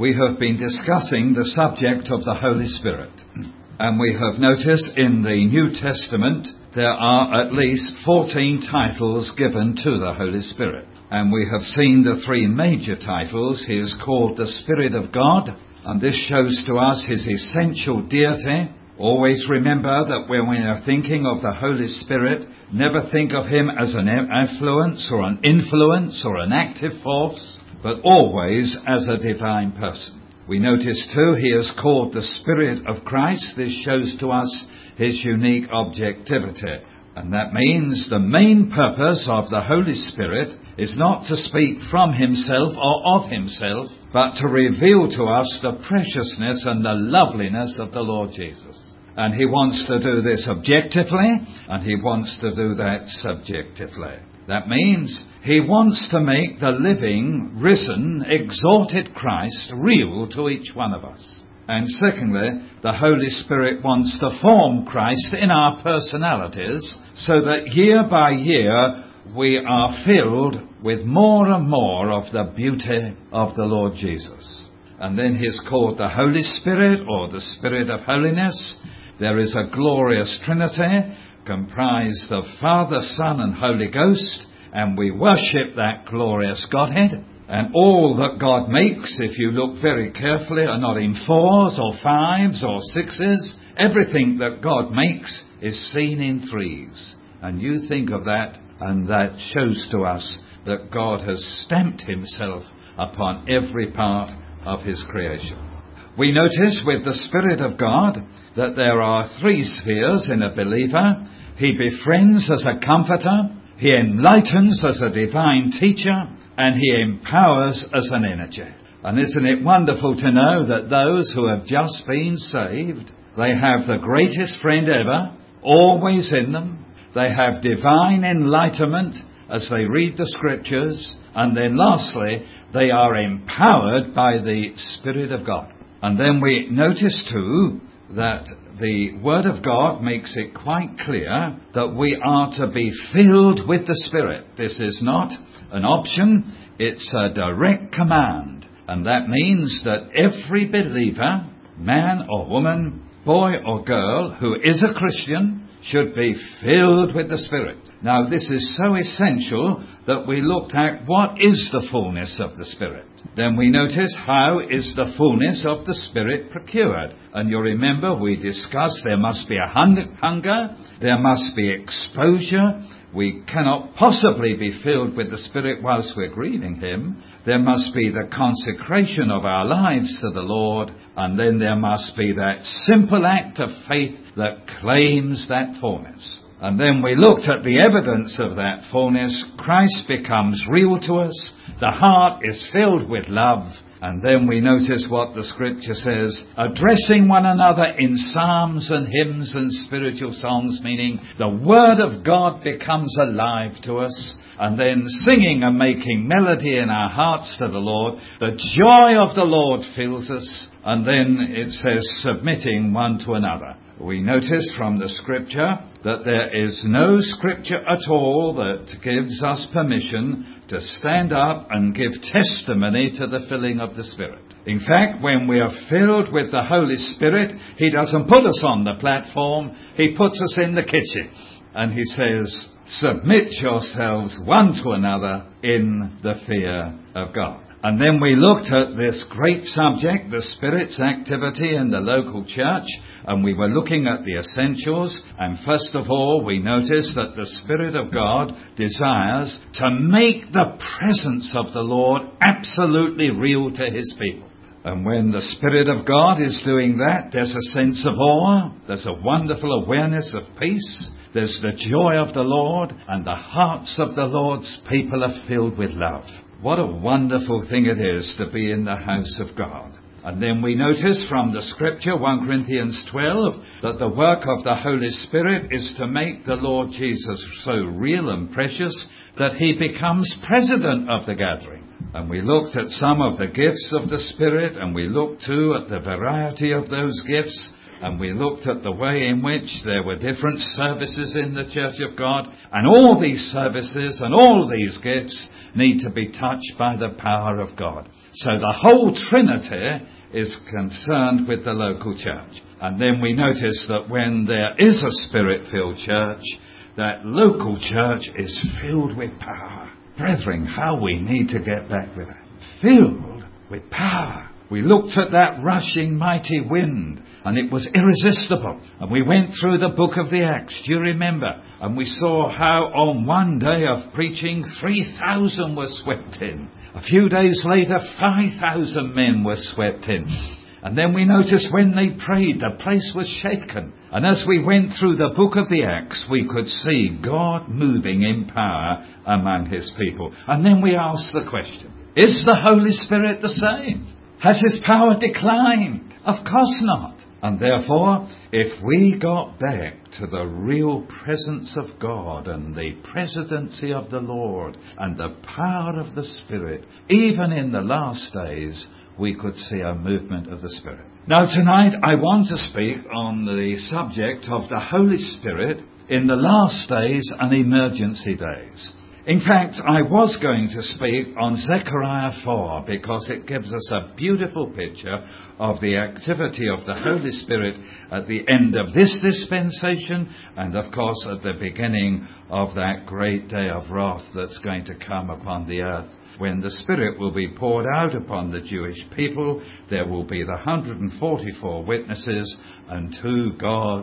we have been discussing the subject of the Holy Spirit. And we have noticed in the New Testament there are at least 14 titles given to the Holy Spirit. And we have seen the three major titles. He is called the Spirit of God, and this shows to us his essential deity. Always remember that when we are thinking of the Holy Spirit, never think of him as an affluence or an influence or an active force, but always as a divine person. We notice too he is called the Spirit of Christ. This shows to us his unique objectivity. And that means the main purpose of the Holy Spirit is not to speak from himself or of himself, but to reveal to us the preciousness and the loveliness of the Lord Jesus. And he wants to do this objectively, and he wants to do that subjectively. That means he wants to make the living, risen, exalted Christ real to each one of us. And secondly, the Holy Spirit wants to form Christ in our personalities so that year by year we are filled with more and more of the beauty of the Lord Jesus. And then he's called the Holy Spirit, or the Spirit of Holiness. There is a glorious Trinity comprised of Father, Son and Holy Ghost, and we worship that glorious Godhead. And all that God makes, if you look very carefully, are not in 4s or 5s or 6s. Everything that God makes is seen in 3s. And you think of that, and that shows to us that God has stamped himself upon every part of his creation. We notice with the Spirit of God that there are 3 spheres in a believer. He befriends as a comforter, he enlightens as a divine teacher, and he empowers as an energy. And isn't it wonderful to know that those who have just been saved, they have the greatest friend ever, always in them. They have divine enlightenment as they read the Scriptures. And then lastly, they are empowered by the Spirit of God. And then we notice too that the Word of God makes it quite clear that we are to be filled with the Spirit. This is not an option, it's a direct command. And that means that every believer, man or woman, boy or girl, who is a Christian, should be filled with the Spirit. Now, this is so essential that we looked at what is the fullness of the Spirit. Then we notice how is the fullness of the Spirit procured. And you'll remember we discussed there must be a hunger, there must be exposure. We cannot possibly be filled with the Spirit whilst we're grieving him. There must be the consecration of our lives to the Lord, and then there must be that simple act of faith that claims that fullness. And then we looked at the evidence of that fullness. Christ becomes real to us. The heart is filled with love. And then we notice what the Scripture says, addressing one another in psalms and hymns and spiritual songs, meaning the Word of God becomes alive to us. And then singing and making melody in our hearts to the Lord. The joy of the Lord fills us. And then it says, submitting one to another. We notice from the Scripture that there is no Scripture at all that gives us permission to stand up and give testimony to the filling of the Spirit. In fact, when we are filled with the Holy Spirit, he doesn't put us on the platform, he puts us in the kitchen. And he says, submit yourselves one to another in the fear of God. And then we looked at this great subject, the Spirit's activity in the local church, and we were looking at the essentials. And first of all, we noticed that the Spirit of God desires to make the presence of the Lord absolutely real to his people. And when the Spirit of God is doing that, there's a sense of awe, there's a wonderful awareness of peace, there's the joy of the Lord, and the hearts of the Lord's people are filled with love. What a wonderful thing it is to be in the house of God. And then we notice from the Scripture, 1 Corinthians 12, that the work of the Holy Spirit is to make the Lord Jesus so real and precious that he becomes president of the gathering. And we looked at some of the gifts of the Spirit, and we looked too at the variety of those gifts, and we looked at the way in which there were different services in the Church of God, and all these services and all these gifts need to be touched by the power of God. So the whole Trinity is concerned with the local church. And then we notice that when there is a Spirit-filled church, that local church is filled with power. Brethren, how we need to get back with that. Filled with power. We looked at that rushing mighty wind, and it was irresistible. And we went through the book of the Acts, do you remember? And we saw how on one day of preaching, 3,000 were swept in. A few days later, 5,000 men were swept in. And then we noticed when they prayed, the place was shaken. And as we went through the book of the Acts, we could see God moving in power among his people. And then we asked the question, is the Holy Spirit the same? Has his power declined? Of course not. And therefore, if we got back to the real presence of God and the presidency of the Lord and the power of the Spirit, even in the last days, we could see a movement of the Spirit. Now tonight I want to speak on the subject of the Holy Spirit in the last days and emergency days. In fact, I was going to speak on Zechariah 4 because it gives us a beautiful picture of the activity of the Holy Spirit at the end of this dispensation and, of course, at the beginning of that great day of wrath that's going to come upon the earth. When the Spirit will be poured out upon the Jewish people, there will be the 144 witnesses and two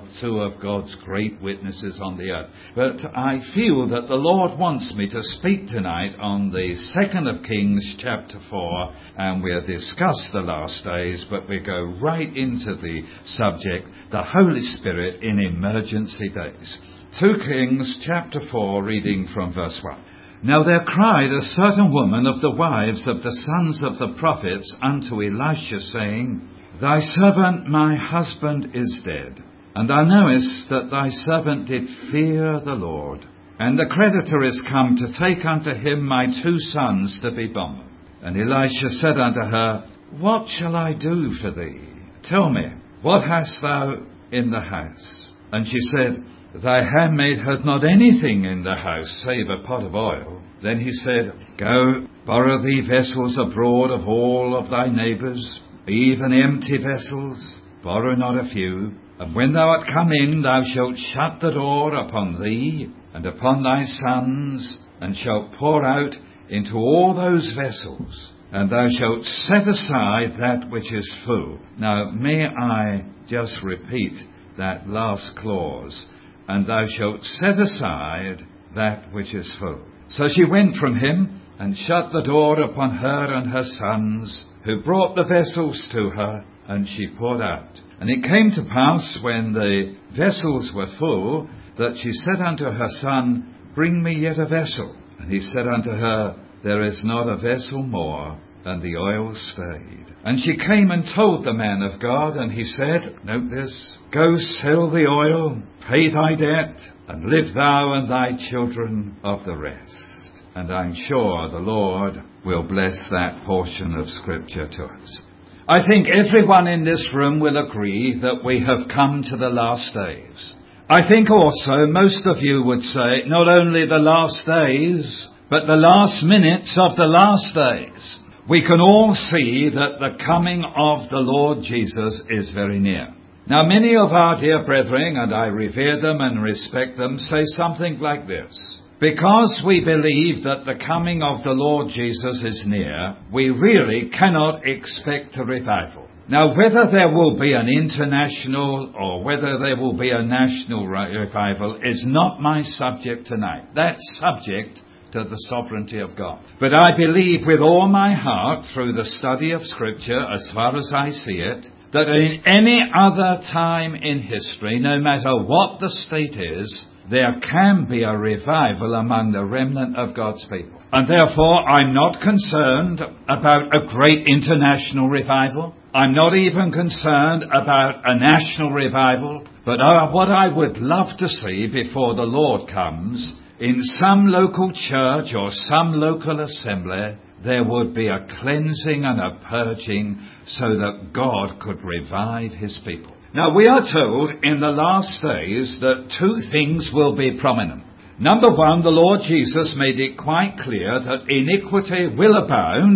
of God's great witnesses on the earth. But I feel that the Lord wants me to speak tonight on the 2nd of Kings chapter 4, and we'll discuss the last days, but we go right into the subject, the Holy Spirit in emergency days. 2 Kings chapter 4, reading from verse 1. Now there cried a certain woman of the wives of the sons of the prophets unto Elisha, saying, Thy servant my husband is dead, and thou knowest that thy servant did fear the Lord. And the creditor is come to take unto him my 2 sons to be bondmen. And Elisha said unto her, What shall I do for thee? Tell me, what hast thou in the house? And she said, Thy handmaid hath not anything in the house, save a pot of oil. Then he said, Go, borrow thee vessels abroad of all of thy neighbours, even empty vessels, borrow not a few. And when thou art come in, thou shalt shut the door upon thee, and upon thy sons, and shalt pour out into all those vessels, and thou shalt set aside that which is full. Now, may I just repeat that last clause, and thou shalt set aside that which is full. So she went from him, and shut the door upon her and her sons, who brought the vessels to her, and she poured out. And it came to pass, when the vessels were full, that she said unto her son, Bring me yet a vessel. And he said unto her, There is not a vessel more. And the oil stayed. And she came and told the man of God, and he said, note this, Go sell the oil, pay thy debt, and live thou and thy children of the rest. And I'm sure the Lord will bless that portion of Scripture to us. I think everyone in this room will agree that we have come to the last days. I think also most of you would say not only the last days, but the last minutes of the last days. We can all see that the coming of the Lord Jesus is very near. Now, many of our dear brethren, and I revere them and respect them, say something like this. Because we believe that the coming of the Lord Jesus is near, we really cannot expect a revival. Now, whether there will be an international or whether there will be a national revival is not my subject tonight. That's subject to the sovereignty of God. But I believe with all my heart, through the study of Scripture, as far as I see it, that in any other time in history, no matter what the state is, there can be a revival among the remnant of God's people. And therefore, I'm not concerned about a great international revival. I'm not even concerned about a national revival. But what I would love to see before the Lord comes, in some local church or some local assembly, there would be a cleansing and a purging so that God could revive his people. Now, we are told in the last days that 2 things will be prominent. Number 1, the Lord Jesus made it quite clear that iniquity will abound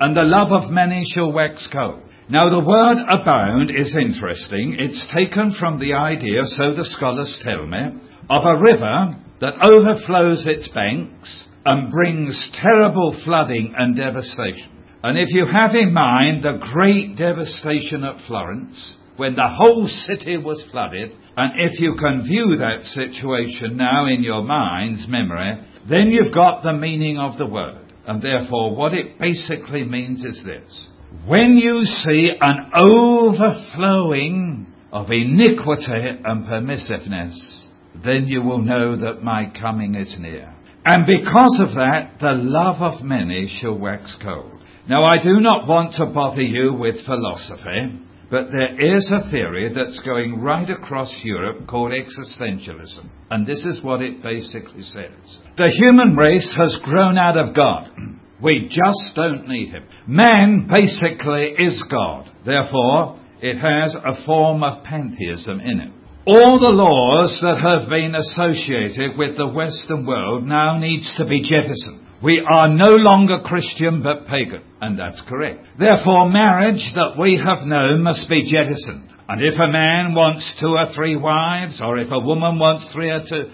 and the love of many shall wax cold. Now the word abound is interesting. It's taken from the idea, so the scholars tell me, of a river that overflows its banks and brings terrible flooding and devastation. And if you have in mind the great devastation at Florence, when the whole city was flooded, and if you can view that situation now in your mind's memory, then you've got the meaning of the word. And therefore what it basically means is this: when you see an overflowing of iniquity and permissiveness, then you will know that my coming is near. And because of that, the love of many shall wax cold. Now, I do not want to bother you with philosophy, but there is a theory that's going right across Europe called existentialism. And this is what it basically says. The human race has grown out of God. We just don't need him. Man basically is God. Therefore, it has a form of pantheism in it. All the laws that have been associated with the Western world now needs to be jettisoned. We are no longer Christian but pagan, and that's correct. Therefore, marriage that we have known must be jettisoned. And if a man wants 2 or 3 wives, or if a woman wants 3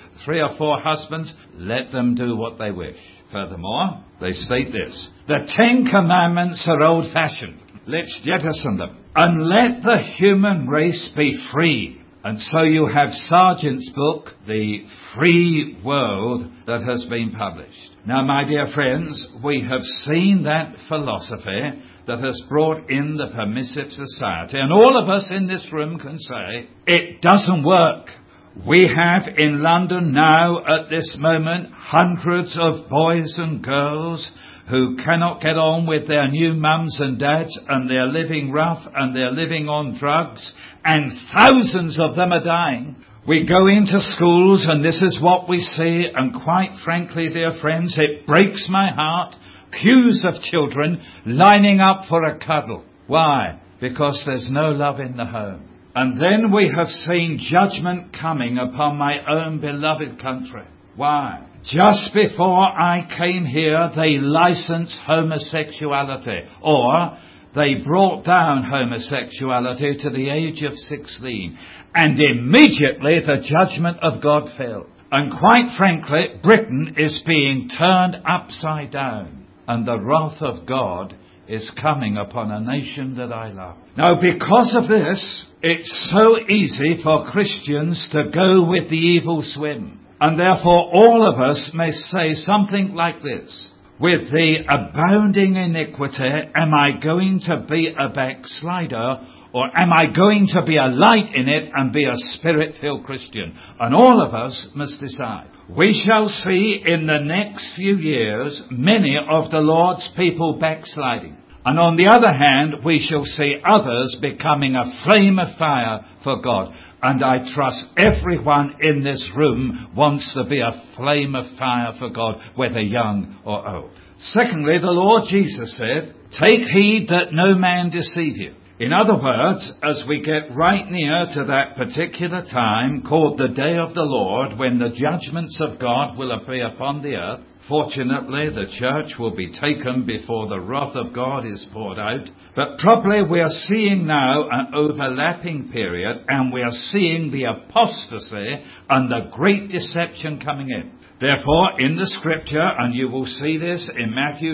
or 4 husbands, let them do what they wish. Furthermore, they state this: the 10 commandments are old-fashioned. Let's jettison them. And let the human race be free. And so you have Sargent's book, The Free World, that has been published. Now, my dear friends, we have seen that philosophy that has brought in the permissive society. And all of us in this room can say, it doesn't work. We have in London now, at this moment, hundreds of boys and girls who cannot get on with their new mums and dads, and they're living rough, and they're living on drugs, and thousands of them are dying. We go into schools, and this is what we see, and quite frankly, dear friends, it breaks my heart. Queues of children lining up for a cuddle. Why? Because there's no love in the home. And then we have seen judgment coming upon my own beloved country. Why? Just before I came here, they licensed homosexuality, or they brought down homosexuality to the age of 16. And immediately the judgment of God fell. And quite frankly, Britain is being turned upside down. And the wrath of God is coming upon a nation that I love. Now, because of this, it's so easy for Christians to go with the evil swim. And therefore all of us may say something like this: with the abounding iniquity, am I going to be a backslider, or am I going to be a light in it and be a spirit-filled Christian? And all of us must decide. We shall see in the next few years many of the Lord's people backsliding. And on the other hand, we shall see others becoming a flame of fire for God. And I trust everyone in this room wants to be a flame of fire for God, whether young or old. Secondly, the Lord Jesus said, take heed that no man deceive you. In other words, as we get right near to that particular time called the day of the Lord, when the judgments of God will appear upon the earth, fortunately the church will be taken before the wrath of God is poured out. But probably we are seeing now an overlapping period, and we are seeing the apostasy and the great deception coming in. Therefore, in the scripture, and you will see this in Matthew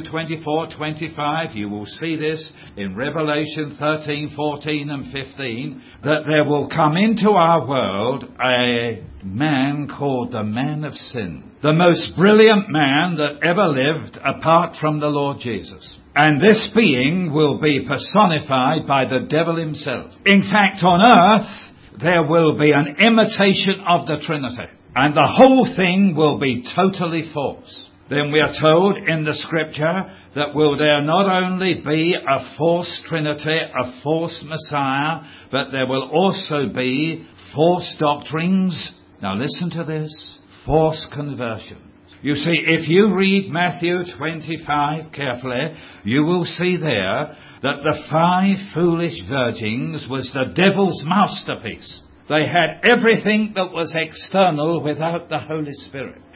24:25, you will see this in Revelation 13, 14 and 15, that there will come into our world a man called the man of sin. The most brilliant man that ever lived apart from the Lord Jesus. And this being will be personified by the devil himself. In fact, on earth, there will be an imitation of the Trinity. And the whole thing will be totally false. Then we are told in the scripture that will there not only be a false Trinity, a false Messiah, but there will also be false doctrines. Now listen to this. False conversions. You see, if you read Matthew 25 carefully, you will see there that the 5 foolish virgins was the devil's masterpiece. They had everything that was external without the Holy Spirit.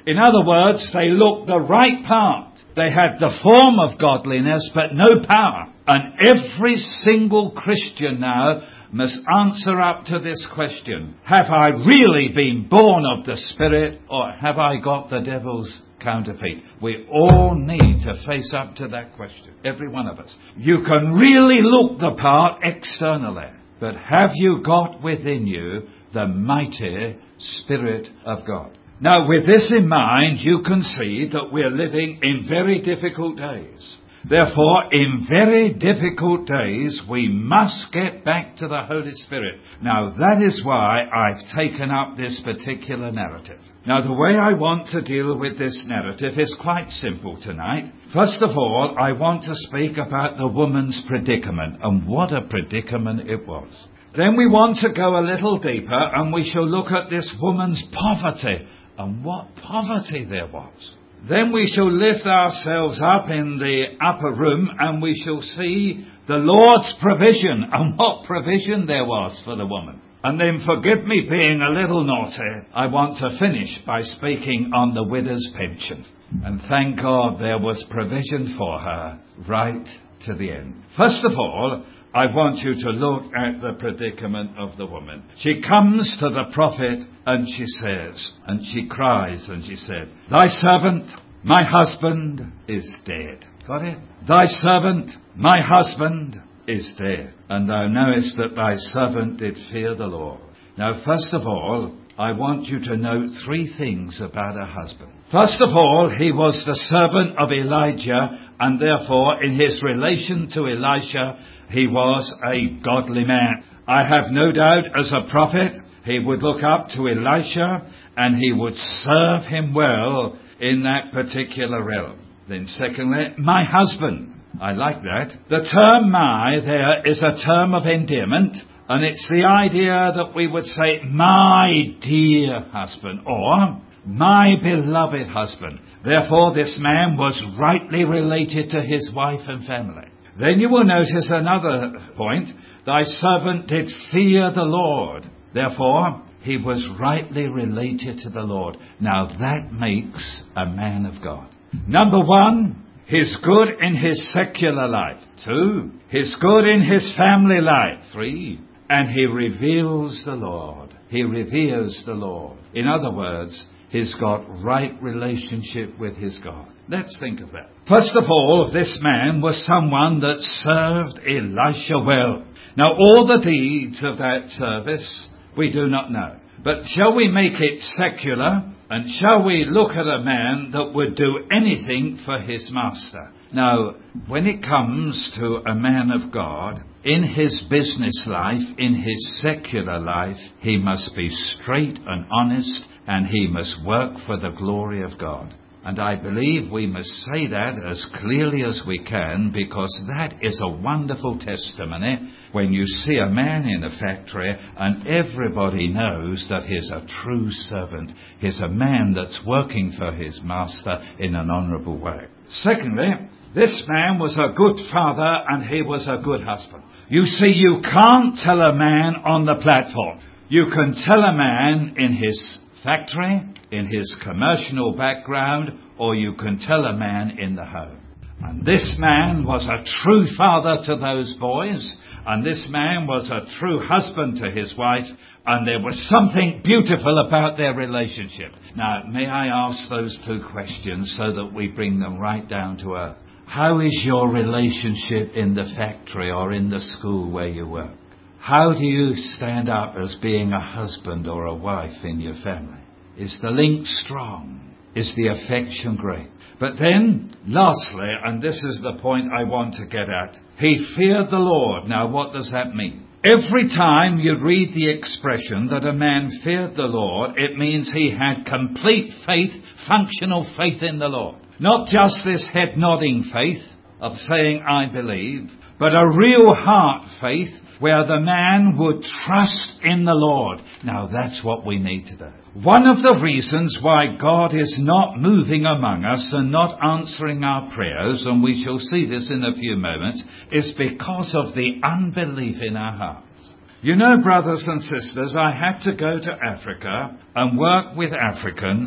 In other words, they looked the right part. They had the form of godliness, but no power. And every single Christian now must answer up to this question. Have I really been born of the Spirit, or have I got the devil's counterfeit? We all need to face up to that question. Every one of us. You can really look the part externally, but have you got within you the mighty Spirit of God? Now, with this in mind, you can see that we're living in very difficult days. Therefore, in very difficult days, we must get back to the Holy Spirit. Now, that is why I've taken up this particular narrative. Now, the way I want to deal with this narrative is quite simple tonight. First of all, I want to speak about the woman's predicament, and what a predicament it was. Then we want to go a little deeper, and we shall look at this woman's poverty, and what poverty there was. Then we shall lift ourselves up in the upper room, and we shall see the Lord's provision, and what provision there was for the woman. And then, forgive me being a little naughty, I want to finish by speaking on the widow's pension. And thank God there was provision for her right to the end. First of all, I want you to look at the predicament of the woman. She comes to the prophet and she says, and she cries and she said, "Thy servant, my husband, is dead." Got it? "Thy servant, my husband, is dead. And thou knowest that thy servant did fear the Lord." Now, first of all, I want you to note three things about her husband. First of all, he was the servant of Elijah, and therefore, in his relation to Elisha, he was a godly man. I have no doubt, as a prophet, he would look up to Elisha, and he would serve him well in that particular realm. Then secondly, my husband. I like that. The term "my" there is a term of endearment, and it's the idea that we would say, "my dear husband," or "my beloved husband." Therefore, this man was rightly related to his wife and family. Then you will notice another point. "Thy servant did fear the Lord." Therefore, he was rightly related to the Lord. Now, that makes a man of God. Number one, he's good in his secular life. 2, he's good in his family life. 3, and he reveals the Lord. He reveres the Lord. In other words, he's got right relationship with his God. Let's think of that. First of all, this man was someone that served Elisha well. Now, all the deeds of that service we do not know. But shall we make it secular? And shall we look at a man that would do anything for his master? Now, when it comes to a man of God, in his business life, in his secular life, he must be straight and honest, and he must work for the glory of God. And I believe we must say that as clearly as we can, because that is a wonderful testimony when you see a man in a factory and everybody knows that he's a true servant. He's a man that's working for his master in an honourable way. Secondly, this man was a good father and he was a good husband. You see, you can't tell a man on the platform. You can tell a man in his factory, in his commercial background, or you can tell a man in the home. And this man was a true father to those boys, and this man was a true husband to his wife, and there was something beautiful about their relationship. Now, may I ask those two questions so that we bring them right down to earth? How is your relationship in the factory or in the school where you work? How do you stand up as being a husband or a wife in your family? Is the link strong? Is the affection great? But then, lastly, and this is the point I want to get at, he feared the Lord. Now, what does that mean? Every time you read the expression that a man feared the Lord, it means he had complete faith, functional faith in the Lord. Not just this head-nodding faith of saying, "I believe," but a real heart faith where the man would trust in the Lord. Now, that's what we need today. One of the reasons why God is not moving among us and not answering our prayers, and we shall see this in a few moments, is because of the unbelief in our hearts. You know, brothers and sisters, I had to go to Africa and work with Africans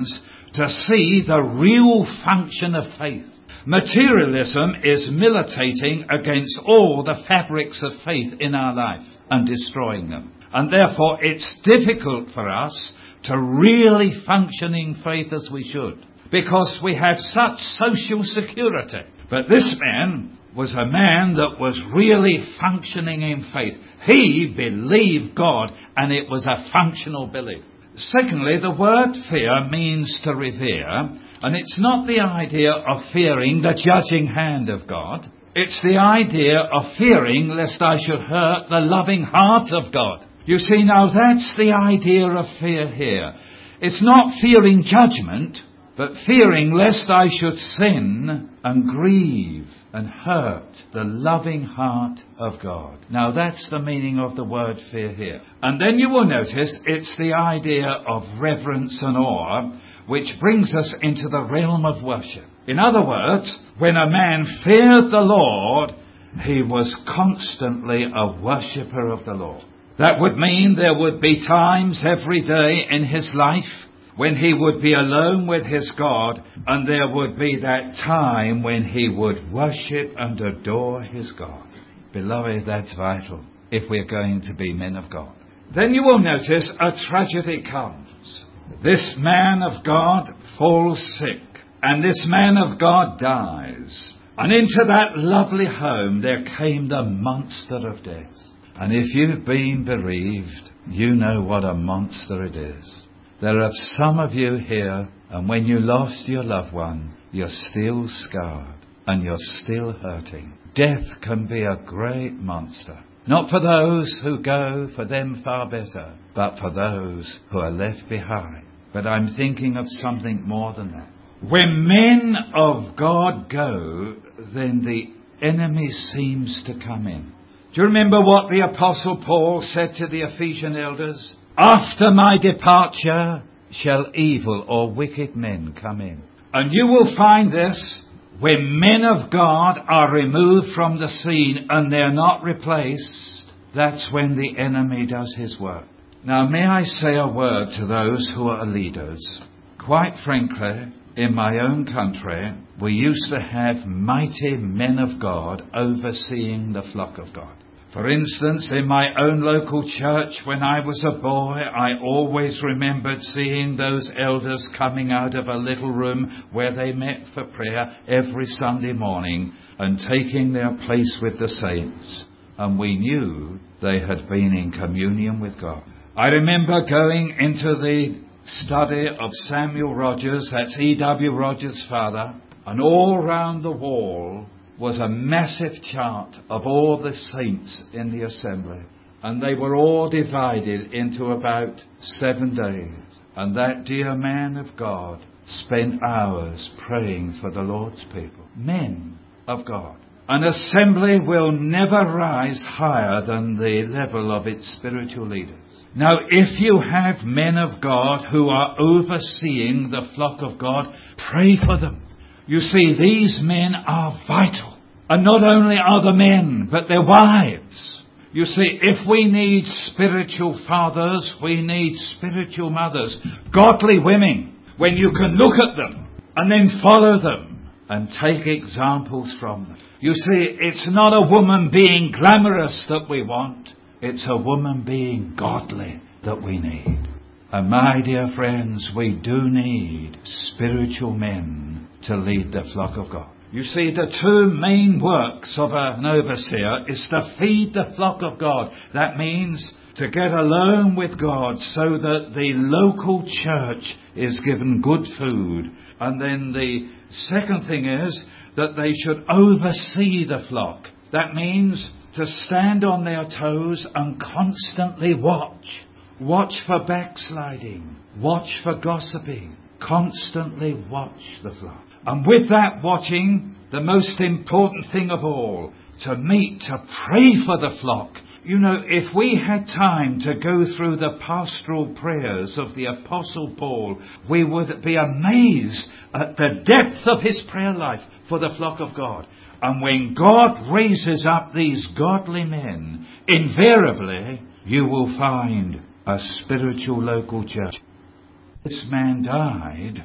to see the real function of faith. Materialism is militating against all the fabrics of faith in our life and destroying them. And therefore it's difficult for us to really function in faith as we should, because we have such social security. But this man was a man that was really functioning in faith. He believed God, and it was a functional belief. Secondly, the word fear means to revere, and it's not the idea of fearing the judging hand of God. It's the idea of fearing lest I should hurt the loving heart of God. You see, now that's the idea of fear here. It's not fearing judgment, but fearing lest I should sin and grieve and hurt the loving heart of God. Now that's the meaning of the word fear here. And then you will notice it's the idea of reverence and awe, which brings us into the realm of worship. In other words, when a man feared the Lord, he was constantly a worshipper of the Lord. That would mean there would be times every day in his life when he would be alone with his God, and there would be that time when he would worship and adore his God. Beloved, that's vital if we're going to be men of God. Then you will notice a tragedy comes. This man of God falls sick, and this man of God dies. And into that lovely home there came the monster of death. And if you've been bereaved, you know what a monster it is. There are some of you here, and when you lost your loved one, you're still scarred and you're still hurting. Death can be a great monster. Not for those who go, for them far better, but for those who are left behind. But I'm thinking of something more than that. When men of God go, then the enemy seems to come in. Do you remember what the Apostle Paul said to the Ephesian elders? After my departure shall evil or wicked men come in. And you will find this when men of God are removed from the scene and they're not replaced. That's when the enemy does his work. Now may I say a word to those who are leaders? Quite frankly, in my own country, we used to have mighty men of God overseeing the flock of God. For instance, in my own local church, when I was a boy, I always remembered seeing those elders coming out of a little room where they met for prayer every Sunday morning and taking their place with the saints. And we knew they had been in communion with God. I remember going into the study of Samuel Rogers, that's E.W. Rogers' father, and all round the wall was a massive chart of all the saints in the assembly. And they were all divided into about 7 days. And that dear man of God spent hours praying for the Lord's people. Men of God. An assembly will never rise higher than the level of its spiritual leaders. Now, if you have men of God who are overseeing the flock of God, pray for them. You see, these men are vital. And not only are the men, but their wives. You see, if we need spiritual fathers, we need spiritual mothers. Godly women, when you can look at them and then follow them and take examples from them. You see, it's not a woman being glamorous that we want. It's a woman being godly that we need. And my dear friends, we do need spiritual men to lead the flock of God. You see, the two main works of an overseer is to feed the flock of God. That means to get alone with God so that the local church is given good food. And then the second thing is that they should oversee the flock. That means to stand on their toes and constantly watch. Watch for backsliding. Watch for gossiping. Constantly watch the flock. And with that watching, the most important thing of all, to meet, to pray for the flock. You know, if we had time to go through the pastoral prayers of the Apostle Paul, we would be amazed at the depth of his prayer life for the flock of God. And when God raises up these godly men, invariably you will find a spiritual local church. This man died,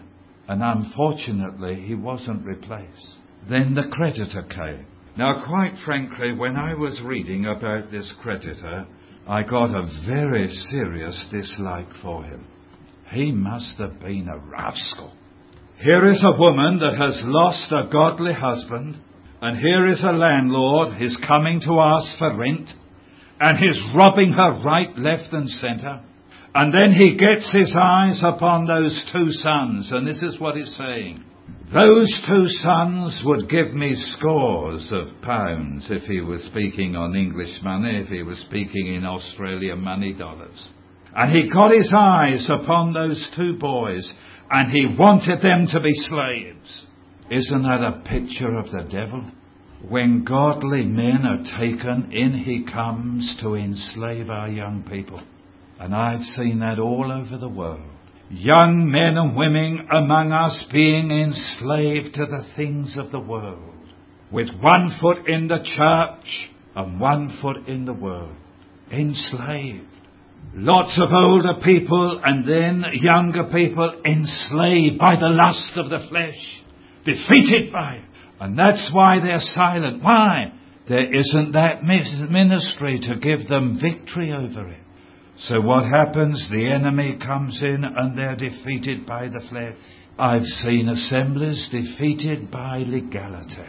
And unfortunately, he wasn't replaced. Then the creditor came. Now, quite frankly, when I was reading about this creditor, I got a very serious dislike for him. He must have been a rascal. Here is a woman that has lost a godly husband, and here is a landlord, he's coming to ask for rent, and he's robbing her right, left and centre. And then he gets his eyes upon those 2 sons, and this is what it's saying. Those 2 sons would give me scores of pounds if he was speaking on English money, if he was speaking in Australian money, dollars. And he got his eyes upon those 2 boys, and he wanted them to be slaves. Isn't that a picture of the devil? When godly men are taken, in he comes to enslave our young people. And I've seen that all over the world. Young men and women among us being enslaved to the things of the world, with 1 foot in the church and 1 foot in the world. Enslaved. Lots of older people and then younger people enslaved by the lust of the flesh, defeated by it. And that's why they're silent. Why? There isn't that ministry to give them victory over it. So what happens? The enemy comes in and they're defeated by the flesh. I've seen assemblies defeated by legality.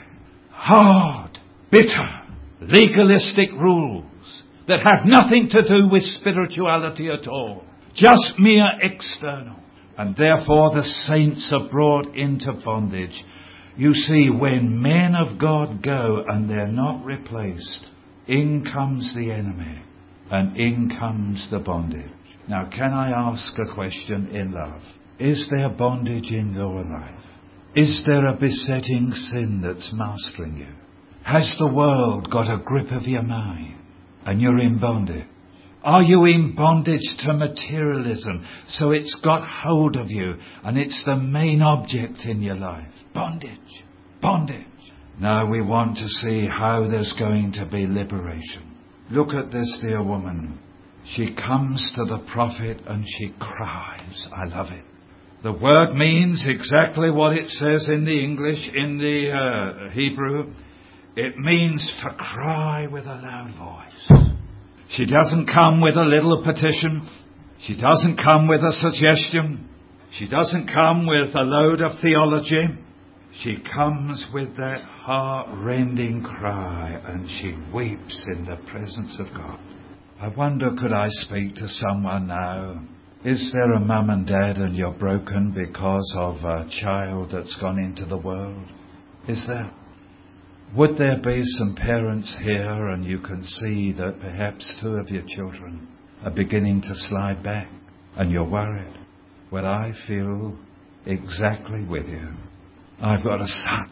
Hard, bitter, legalistic rules that have nothing to do with spirituality at all. Just mere external. And therefore the saints are brought into bondage. You see, when men of God go and they're not replaced, in comes the enemy. And in comes the bondage. Now, can I ask a question in love? Is there bondage in your life? Is there a besetting sin that's mastering you? Has the world got a grip of your mind and you're in bondage? Are you in bondage to materialism so it's got hold of you and it's the main object in your life? Bondage. Bondage. Now we want to see how there's going to be liberation. Look at this dear woman. She comes to the prophet and she cries. I love it. The word means exactly what it says in the English, in the Hebrew. It means to cry with a loud voice. She doesn't come with a little petition. She doesn't come with a suggestion. She doesn't come with a load of theology. She comes with that heart-rending cry and she weeps in the presence of God. I wonder, could I speak to someone now? Is there a mum and dad and you're broken because of a child that's gone into the world? Is there? Would there be some parents here and you can see that perhaps 2 of your children are beginning to slide back and you're worried? Well, I feel exactly with you. I've got a son,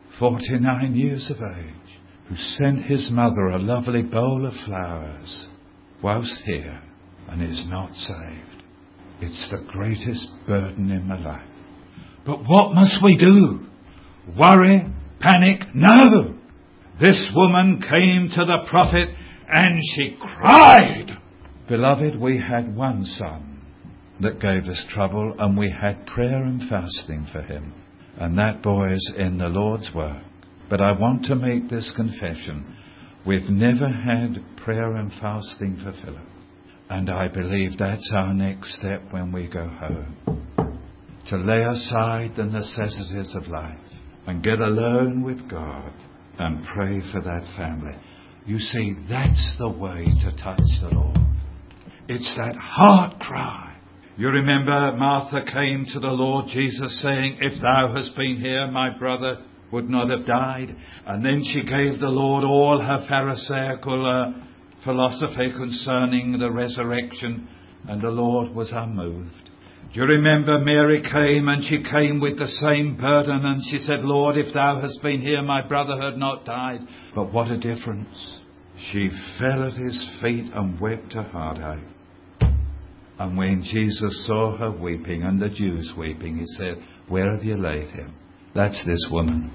49 years of age, who sent his mother a lovely bowl of flowers whilst here and is not saved. It's the greatest burden in my life. But what must we do? Worry? Panic? No! This woman came to the prophet and she cried. Beloved, we had 1 son that gave us trouble and we had prayer and fasting for him. And that boy's in the Lord's work. But I want to make this confession. We've never had prayer and fasting for Philip. And I believe that's our next step when we go home. To lay aside the necessities of life and get alone with God and pray for that family. You see, that's the way to touch the Lord. It's that heart cry. You remember Martha came to the Lord Jesus saying, if thou hast been here, my brother would not have died. And then she gave the Lord all her pharisaical philosophy concerning the resurrection, and the Lord was unmoved. Do you remember Mary came and she came with the same burden and she said, Lord, if thou hast been here, my brother had not died. But what a difference. She fell at his feet and wept her heart out. And when Jesus saw her weeping and the Jews weeping, he said, where have you laid him? That's this woman.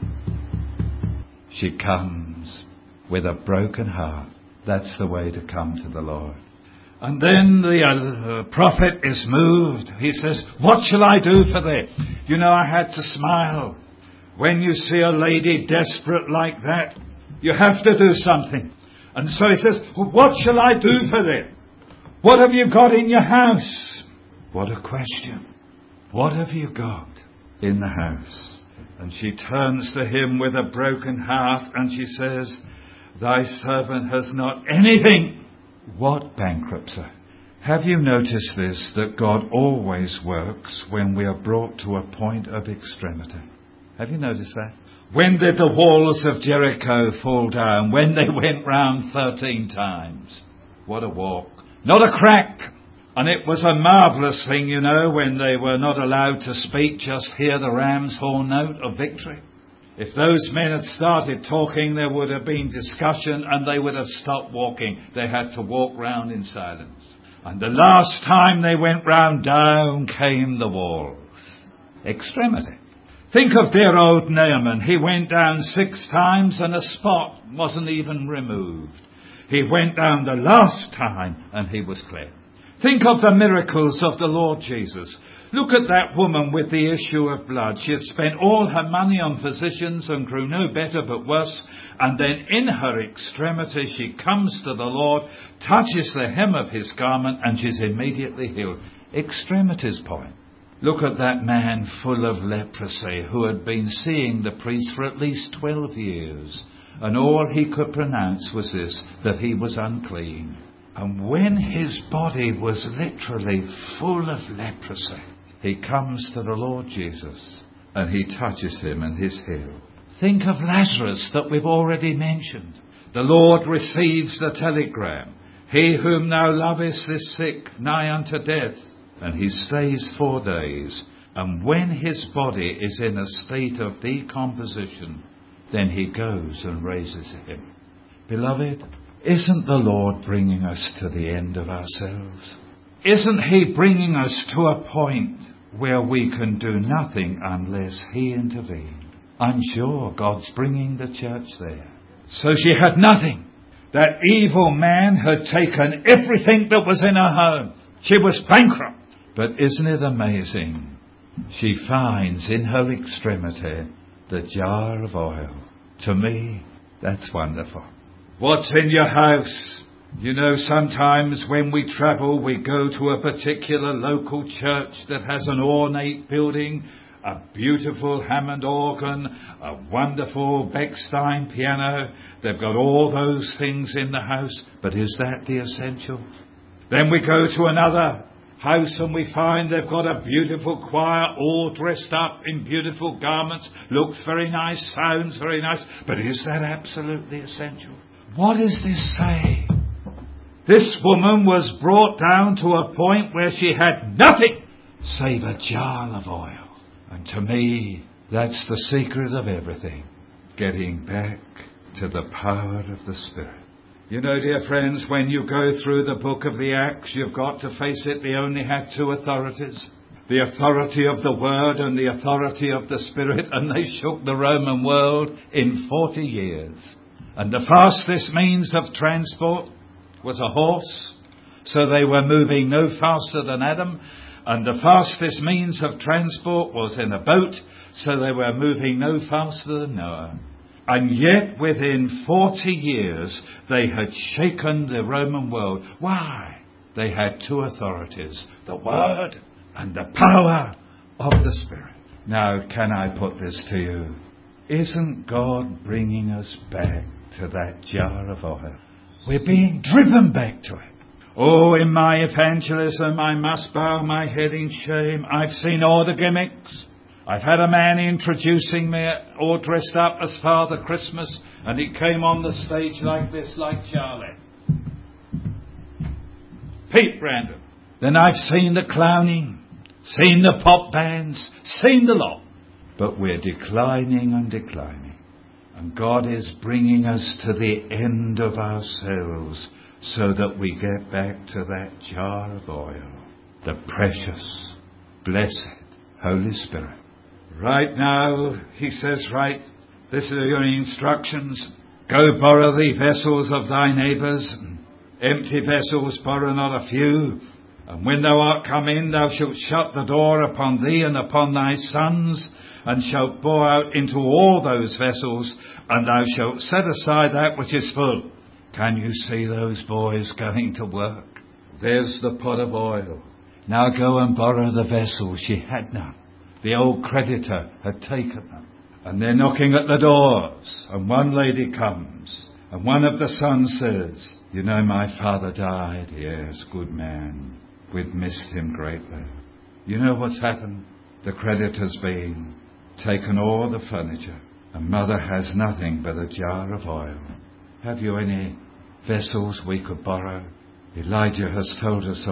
She comes with a broken heart. That's the way to come to the Lord. And then the prophet is moved. He says, what shall I do for thee? You know, I had to smile. When you see a lady desperate like that, you have to do something. And so he says, what shall I do for thee? What have you got in your house? What a question. What have you got in the house? And she turns to him with a broken heart and she says, thy servant has not anything. What bankruptcy? Have you noticed this, that God always works when we are brought to a point of extremity? Have you noticed that? When did the walls of Jericho fall down? When they went round 13 times. What a walk. Not a crack. And it was a marvellous thing, you know, when they were not allowed to speak, just hear the ram's horn note of victory. If those men had started talking, there would have been discussion and they would have stopped walking. They had to walk round in silence. And the last time they went round, down came the walls. Extremity. Think of dear old Naaman. He went down 6 times and a spot wasn't even removed. He went down the last time and he was clear. Think of the miracles of the Lord Jesus. Look at that woman with the issue of blood. She had spent all her money on physicians and grew no better but worse. And then in her extremity she comes to the Lord, touches the hem of his garment and she's immediately healed. Extremities point. Look at that man full of leprosy who had been seeing the priest for at least 12 years. And all he could pronounce was this, that he was unclean. And when his body was literally full of leprosy, he comes to the Lord Jesus and he touches him and he's healed. Think of Lazarus that we've already mentioned. The Lord receives the telegram. He whom thou lovest is sick, nigh unto death. And he stays 4 days. And when his body is in a state of decomposition, then he goes and raises him. Beloved, isn't the Lord bringing us to the end of ourselves? Isn't he bringing us to a point where we can do nothing unless he intervenes? I'm sure God's bringing the church there. So she had nothing. That evil man had taken everything that was in her home. She was bankrupt. But isn't it amazing? She finds in her extremity the jar of oil. To me, that's wonderful. What's in your house? You know, sometimes when we travel, we go to a particular local church that has an ornate building, a beautiful Hammond organ, a wonderful Bechstein piano. They've got all those things in the house. But is that the essential? Then we go to another house and we find they've got a beautiful choir all dressed up in beautiful garments. Looks very nice, sounds very nice. But is that absolutely essential? What does this say? This woman was brought down to a point where she had nothing save a jar of oil. And to me, that's the secret of everything. Getting back to the power of the Spirit. You know, dear friends, when you go through the book of the Acts, you've got to face it, they only had 2 authorities. The authority of the Word and the authority of the Spirit. And they shook the Roman world in 40 years. And the fastest means of transport was a horse, so they were moving no faster than Adam. And the fastest means of transport was in a boat, so they were moving no faster than Noah. And yet within 40 years they had shaken the Roman world. Why? They had 2 authorities, the Word and the power of the Spirit. Now, can I put this to you? Isn't God bringing us back to that jar of oil? We're being driven back to it. Oh, in my evangelism, I must bow my head in shame. I've seen all the gimmicks. I've had a man introducing me all dressed up as Father Christmas, and he came on the stage like this, like Charlie. Pete Brandon. Then I've seen the clowning, seen the pop bands, seen the lot. But we're declining and declining. And God is bringing us to the end of ourselves so that we get back to that jar of oil. The precious, blessed Holy Spirit. Right now, he says, right, this are your instructions. Go borrow the vessels of thy neighbours. Empty vessels borrow not a few. And when thou art come in, thou shalt shut the door upon thee and upon thy sons, and shalt pour out into all those vessels, and thou shalt set aside that which is full. Can you see those boys going to work? There's the pot of oil. Now go and borrow the vessels. She had none. The old creditor had taken them. And they're knocking at the doors, and one lady comes, and one of the sons says, you know, my father died. Yes, good man. We've missed him greatly. You know what's happened? The creditor's been taken all the furniture, and mother has nothing but a jar of oil. Have you any vessels we could borrow? Elisha has told us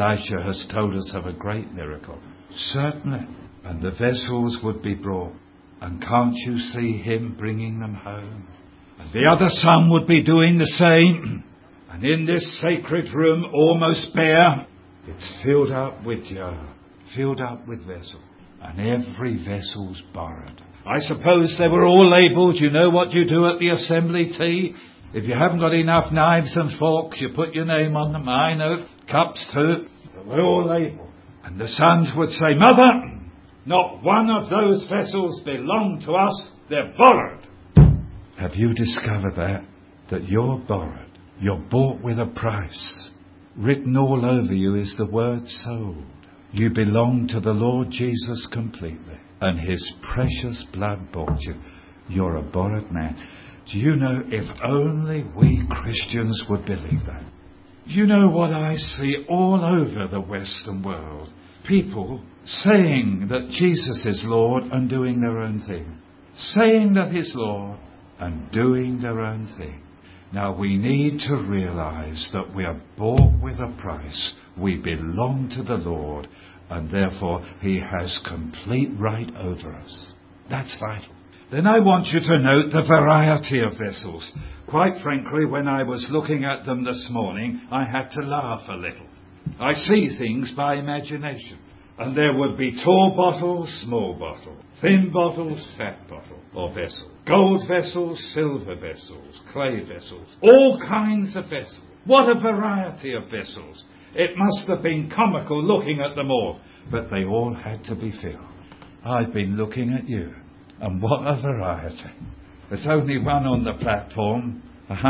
of a great miracle. Certainly. And the vessels would be brought. And can't you see him bringing them home? And the other son would be doing the same. And in this sacred room, almost bare, it's filled up with jar, filled up with vessel. And every vessel's borrowed. I suppose they were all labelled. You know what you do at the assembly tea? If you haven't got enough knives and forks, you put your name on them. I know, cups too. They were all labelled. And the sons would say, Mother, not one of those vessels belong to us. They're borrowed. Have you discovered that? That you're borrowed. You're bought with a price. Written all over you is the word sold. You belong to the Lord Jesus completely. And his precious blood bought you. You're a borrowed man. Do you know, if only we Christians would believe that? You know what I see all over the Western world? People saying that Jesus is Lord and doing their own thing. Saying that he's Lord and doing their own thing. Now we need to realise that we are bought with a price. We belong to the Lord, and therefore he has complete right over us. That's vital. Then I want you to note the variety of vessels. Quite frankly, when I was looking at them this morning, I had to laugh a little. I see things by imagination. And there would be tall bottles, small bottle, thin bottles, fat bottle, or vessel. Gold vessels, silver vessels, clay vessels, all kinds of vessels. What a variety of vessels. It must have been comical looking at them all, but they all had to be filled. I've been looking at you, and what a variety. There's only one on the platform,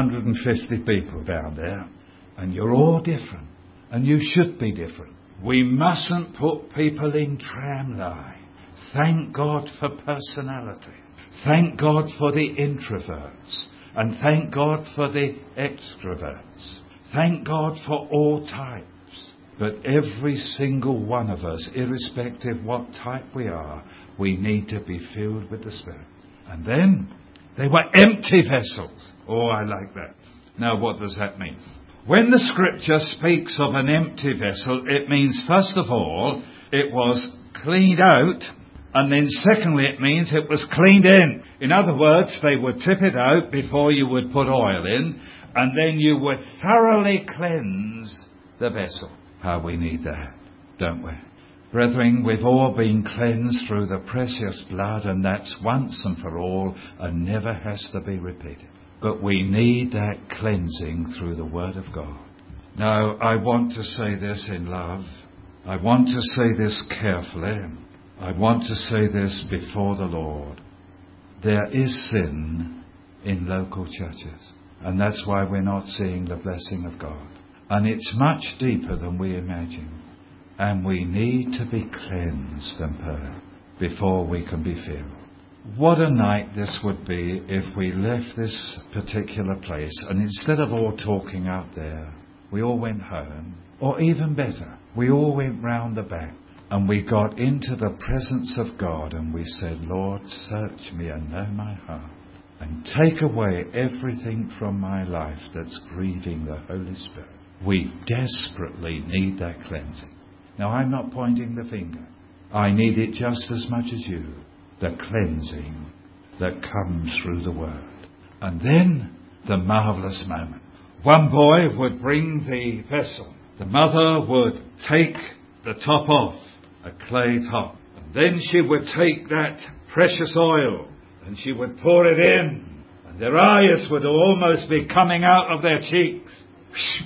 150 people down there, and you're all different, and you should be different. We mustn't put people in tramline. Thank God for personality. Thank God for the introverts. And thank God for the extroverts. Thank God for all types. But every single one of us, irrespective what type we are, we need to be filled with the Spirit. And then they were empty vessels. Oh, I like that. Now, what does that mean? When the scripture speaks of an empty vessel, it means, first of all, it was cleaned out, and then secondly, it means it was cleaned in. In other words, they would tip it out before you would put oil in, and then you would thoroughly cleanse the vessel. How we need that, don't we? Brethren, we've all been cleansed through the precious blood, and that's once and for all, and never has to be repeated. But we need that cleansing through the Word of God. Now, I want to say this in love. I want to say this carefully. I want to say this before the Lord. There is sin in local churches, and that's why we're not seeing the blessing of God. And it's much deeper than we imagine. And we need to be cleansed and purged before we can be filled. What a night this would be if we left this particular place and instead of all talking out there, we all went home. Or even better, we all went round the back and we got into the presence of God and we said, Lord, search me and know my heart and take away everything from my life that's grieving the Holy Spirit. We desperately need that cleansing. Now, I'm not pointing the finger. I need it just as much as you. The cleansing that comes through the Word. And then the marvellous moment. One boy would bring the vessel. The mother would take the top off, a clay top. And then she would take that precious oil and she would pour it in. And their eyes would almost be coming out of their cheeks.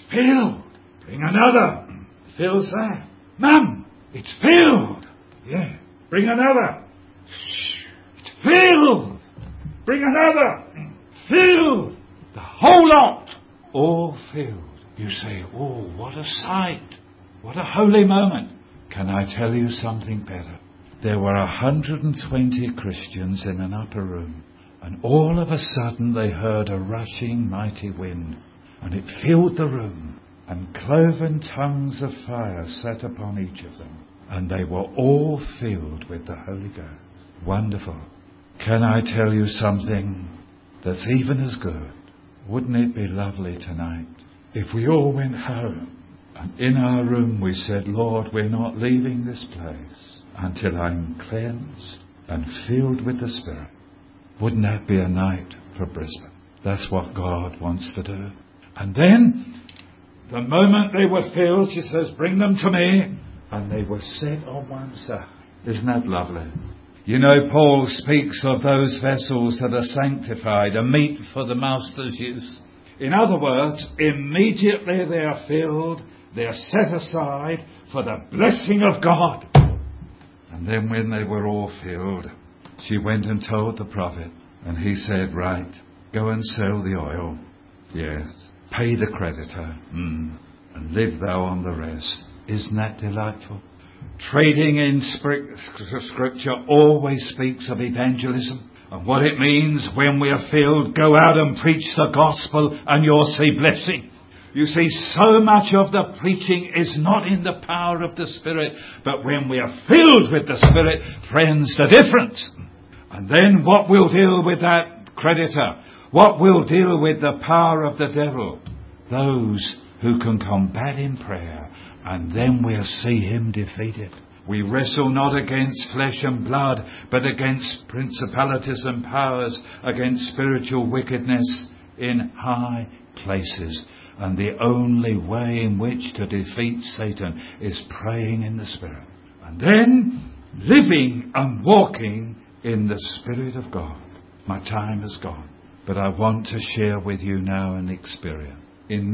filled. Bring another. Fills that. Mum, it's filled. Yeah. Bring another. Shh. It's filled. Bring another. Filled. The whole lot. All filled. You say, oh, what a sight. What a holy moment. Can I tell you something better? There were 120 Christians in an upper room, and all of a sudden they heard a rushing mighty wind, and it filled the room, and cloven tongues of fire sat upon each of them, and they were all filled with the Holy Ghost. Wonderful. Can I tell you something that's even as good? Wouldn't it be lovely tonight if we all went home and in our room we said, Lord, we're not leaving this place until I'm cleansed and filled with the Spirit? Wouldn't that be a night for Brisbane? That's what God wants to do. And then, the moment they were filled, she says, bring them to me. And they were set on one side. Isn't that lovely? You know, Paul speaks of those vessels that are sanctified, a meet for the master's use. In other words, immediately they are filled, they are set aside for the blessing of God. And then when they were all filled, she went and told the prophet, and he said, right, go and sell the oil. Yes. Pay the creditor. And live thou on the rest. Isn't that delightful? Trading in Scripture always speaks of evangelism and what it means when we are filled. Go out and preach the gospel and you'll see blessing. You see, so much of the preaching is not in the power of the Spirit, but when we are filled with the Spirit, friends, the difference. And then what will deal with that creditor? What will deal with the power of the devil? Those who can combat in prayer, and then we'll see him defeated. We wrestle not against flesh and blood, but against principalities and powers, against spiritual wickedness in high places. And the only way in which to defeat Satan is praying in the Spirit. And then living and walking in the Spirit of God. My time has gone, but I want to share with you now an experience. In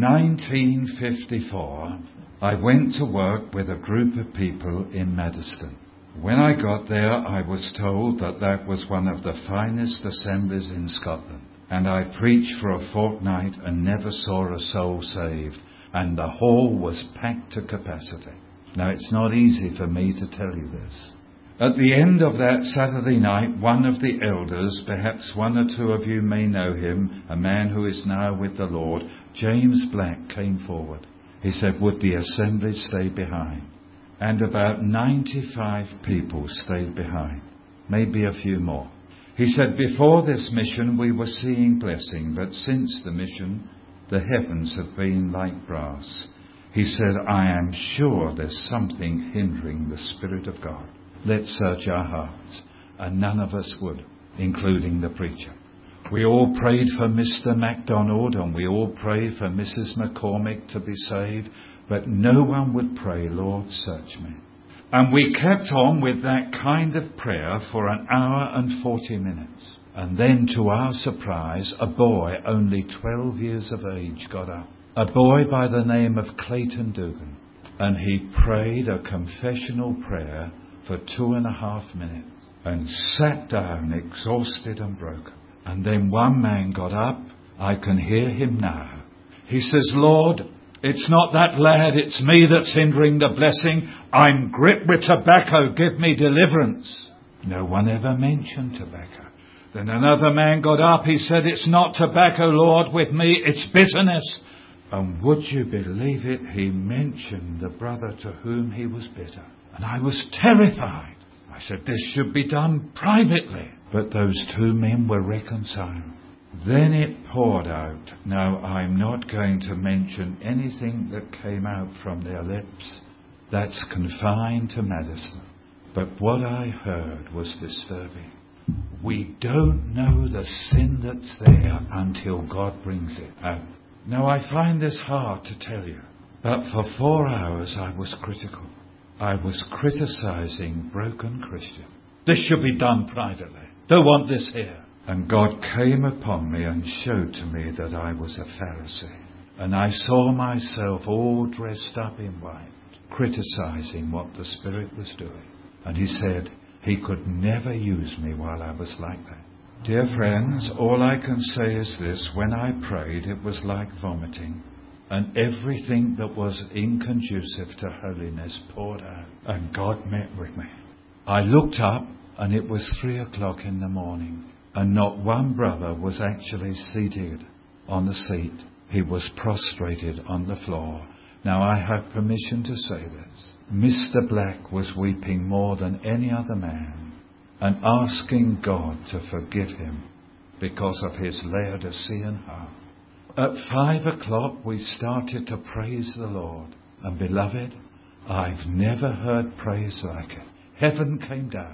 1954, I went to work with a group of people in Maddiston. When I got there, I was told that that was one of the finest assemblies in Scotland. And I preached for a fortnight and never saw a soul saved. And the hall was packed to capacity. Now, it's not easy for me to tell you this. At the end of that Saturday night, one of the elders, perhaps one or two of you may know him, a man who is now with the Lord, James Black, came forward. He said, would the assembly stay behind? And about 95 people stayed behind, maybe a few more. He said, before this mission we were seeing blessing, but since the mission, the heavens have been like brass. He said, I am sure there's something hindering the Spirit of God. Let's search our hearts. And none of us would, including the preacher. We all prayed for Mr. MacDonald and we all prayed for Mrs. McCormick to be saved, but no one would pray, Lord, search me. And we kept on with that kind of prayer for an hour and 40 minutes. And then, to our surprise, a boy only 12 years of age got up. A boy by the name of Clayton Dugan. And he prayed a confessional prayer for 2.5 minutes and sat down exhausted and broken. And then one man got up. I can hear him now. He says, Lord, it's not that lad, it's me that's hindering the blessing. I'm gripped with tobacco, give me deliverance. No one ever mentioned tobacco. Then another man got up, he said, it's not tobacco, Lord, with me, it's bitterness. And would you believe it, he mentioned the brother to whom he was bitter. And I was terrified. I said, this should be done privately. But those two men were reconciled. Then it poured out. Now, I'm not going to mention anything that came out from their lips. That's confined to Maddiston. But what I heard was disturbing. We don't know the sin that's there until God brings it out. Now, I find this hard to tell you. But for 4 hours I was critical. I was criticizing broken Christians. This should be done privately. Don't want this here. And God came upon me and showed to me that I was a Pharisee. And I saw myself all dressed up in white, criticising what the Spirit was doing. And he said he could never use me while I was like that. Dear friends, all I can say is this: when I prayed, it was like vomiting, and everything that was inconducive to holiness poured out, and God met with me. I looked up, and it was 3:00 in the morning, and not one brother was actually seated on the seat. He was prostrated on the floor. Now I have permission to say this. Mr. Black was weeping more than any other man, and asking God to forgive him because of his Laodicean heart. At 5:00 we started to praise the Lord. And beloved, I've never heard praise like it. Heaven came down.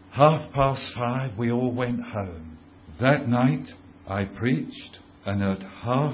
5:30 we all went home. That night I preached, and at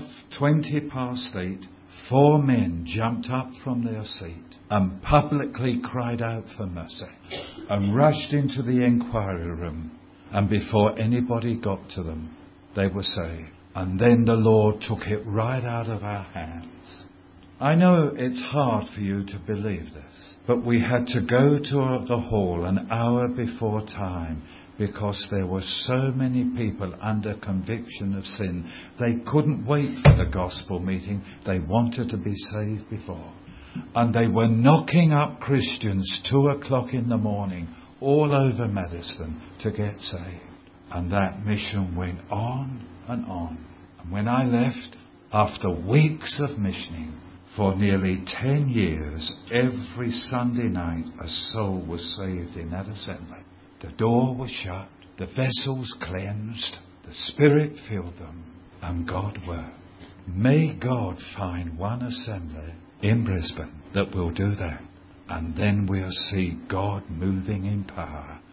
8:20, 4 men jumped up from their seat and publicly cried out for mercy and rushed into the inquiry room. And before anybody got to them, they were saved. And then the Lord took it right out of our hands. I know it's hard for you to believe this, but we had to go to the hall an hour before time because there were so many people under conviction of sin. They couldn't wait for the gospel meeting. They wanted to be saved before. And they were knocking up Christians 2:00 in the morning all over Madison to get saved. And that mission went on and on. And when I left, after weeks of missioning, for nearly 10 years, every Sunday night a soul was saved in that assembly. The door was shut, the vessels cleansed, the Spirit filled them, and God worked. May God find one assembly in Brisbane that will do that, and then we'll see God moving in power